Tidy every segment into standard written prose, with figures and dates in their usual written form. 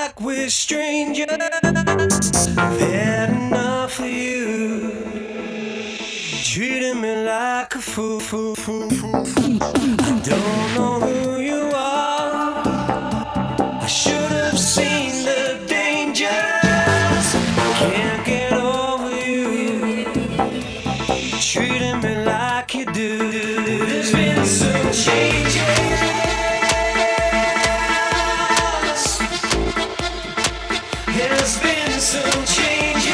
like we're strangers. I've had enough of you, treating me like a fool. I don't know who you are. I should have seen the dangers. Can't get over you, treating me like you do. There's been some changes. There's been some changes.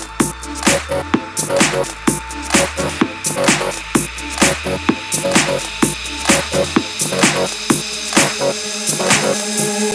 We'll be right back.